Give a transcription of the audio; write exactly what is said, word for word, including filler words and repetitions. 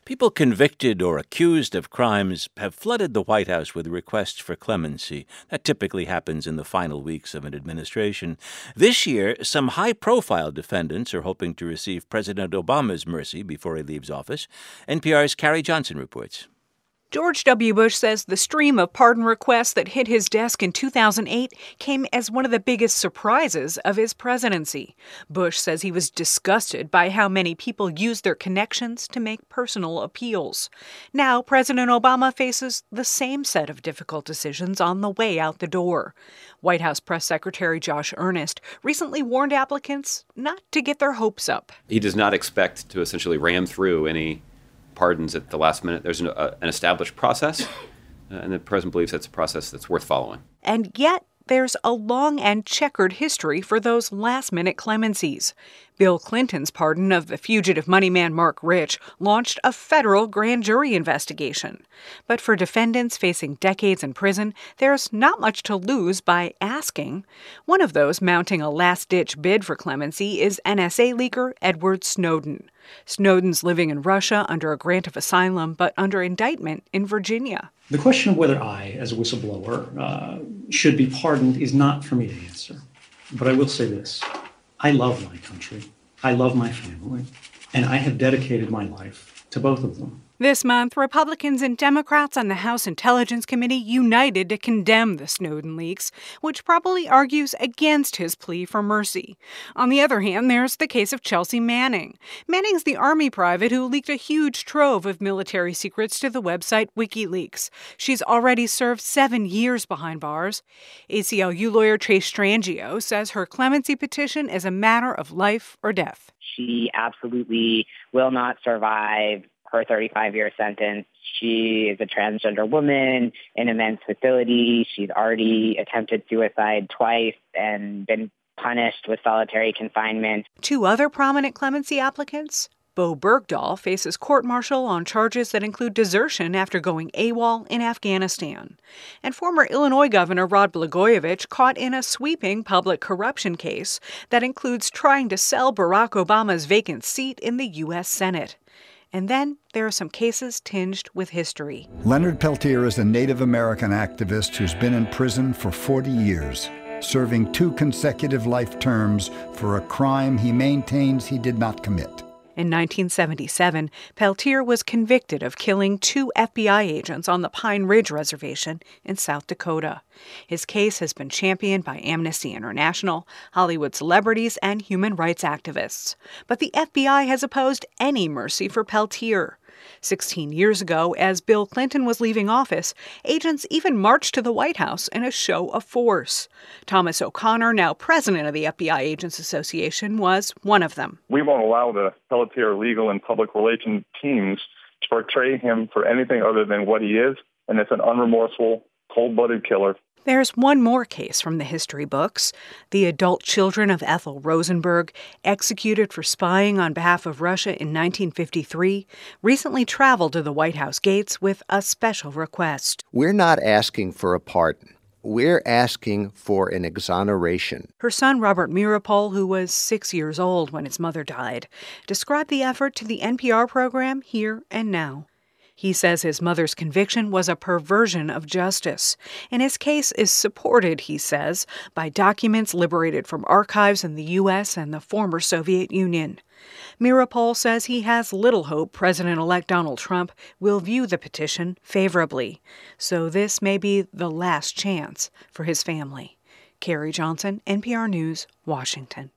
People convicted or accused of crimes have flooded the White House with requests for clemency. That typically happens in the final weeks of an administration. This year, some high-profile defendants are hoping to receive President Obama's mercy before he leaves office. N P R's Carrie Johnson reports. George W. Bush says the stream of pardon requests that hit his desk in two thousand eight came as one of the biggest surprises of his presidency. Bush says he was disgusted by how many people used their connections to make personal appeals. Now, President Obama faces the same set of difficult decisions on the way out the door. White House Press Secretary Josh Earnest recently warned applicants not to get their hopes up. He does not expect to essentially ram through any pardons at the last minute. There's an, uh, an established process, uh, and the president believes that's a process that's worth following. And yet, there's a long and checkered history for those last-minute clemencies. Bill Clinton's pardon of the fugitive money man Mark Rich launched a federal grand jury investigation. But for defendants facing decades in prison, there's not much to lose by asking. One of those mounting a last-ditch bid for clemency is N S A leaker Edward Snowden. Snowden's living in Russia under a grant of asylum, but under indictment in Virginia. The question of whether I, as a whistleblower, uh, should be pardoned is not for me to answer. But I will say this. I love my country. I love my family. And I have dedicated my life to both of them. This month, Republicans and Democrats on the House Intelligence Committee united to condemn the Snowden leaks, which probably argues against his plea for mercy. On the other hand, there's the case of Chelsea Manning. Manning's the Army private who leaked a huge trove of military secrets to the website WikiLeaks. She's already served seven years behind bars. A C L U lawyer Chase Strangio says her clemency petition is a matter of life or death. She absolutely will not survive her thirty-five-year sentence. She is a transgender woman in a men's facility. She's already attempted suicide twice and been punished with solitary confinement. Two other prominent clemency applicants. Bo Bergdahl faces court-martial on charges that include desertion after going AWOL in Afghanistan. And former Illinois Governor Rod Blagojevich caught in a sweeping public corruption case that includes trying to sell Barack Obama's vacant seat in the U S Senate. And then there are some cases tinged with history. Leonard Peltier is a Native American activist who's been in prison for forty years, serving two consecutive life terms for a crime he maintains he did not commit. In nineteen seventy-seven, Peltier was convicted of killing two F B I agents on the Pine Ridge Reservation in South Dakota. His case has been championed by Amnesty International, Hollywood celebrities, and human rights activists. But the F B I has opposed any mercy for Peltier. Sixteen years ago, as Bill Clinton was leaving office, agents even marched to the White House in a show of force. Thomas O'Connor, now president of the F B I Agents Association, was one of them. We won't allow the Peltier legal and public relations teams to portray him for anything other than what he is, and it's an unremorseful, cold-blooded killer. There's one more case from the history books. The adult children of Ethel Rosenberg, executed for spying on behalf of Russia in nineteen fifty-three, recently traveled to the White House gates with a special request. We're not asking for a pardon. We're asking for an exoneration. Her son, Robert Meeropol, who was six years old when his mother died, described the effort to the N P R program Here and Now. He says his mother's conviction was a perversion of justice, and his case is supported, he says, by documents liberated from archives in the U S and the former Soviet Union. Meeropol says he has little hope President-elect Donald Trump will view the petition favorably, so this may be the last chance for his family. Carrie Johnson, N P R News, Washington.